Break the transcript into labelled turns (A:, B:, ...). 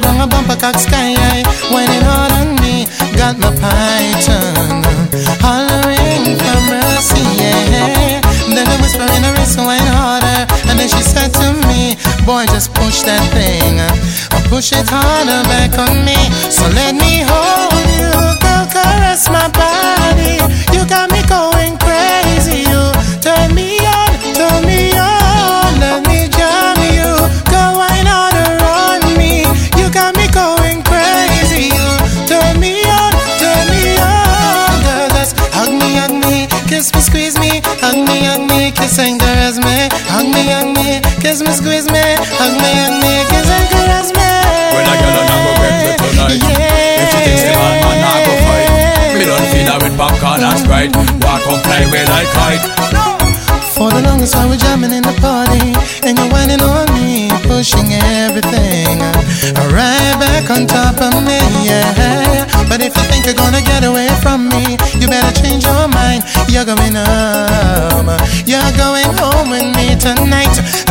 A: down a bumper cock sky high, whining hard on me. Got my python hollering for mercy, yeah. Then I whisper in her ear, so wine harder. And then she said to me, boy, just push that thing, or push it harder back on me. So let me hold you, girl, caress my body. You got me going crazy. You turn me on, turn me on. Let me jam you, go wine harder on me. You got me going crazy. You turn me on, girl, just hug me, kiss me, squeeze me, hug me, kiss and caress me. Hug me, kiss me, squeeze me, hug me, kiss and caress me.
B: When a girl and I go get me tonight,
A: yeah.
B: If she thinks the man I go fight, me don't feed her with popcorn and Sprite. Walk on fly away like kite.
A: For the longest while we're jamming in the party, and you're whining on me, pushing everything right back on top of me, yeah. But if you think you're gonna get away from me, you better change your mind. You're going home with me tonight.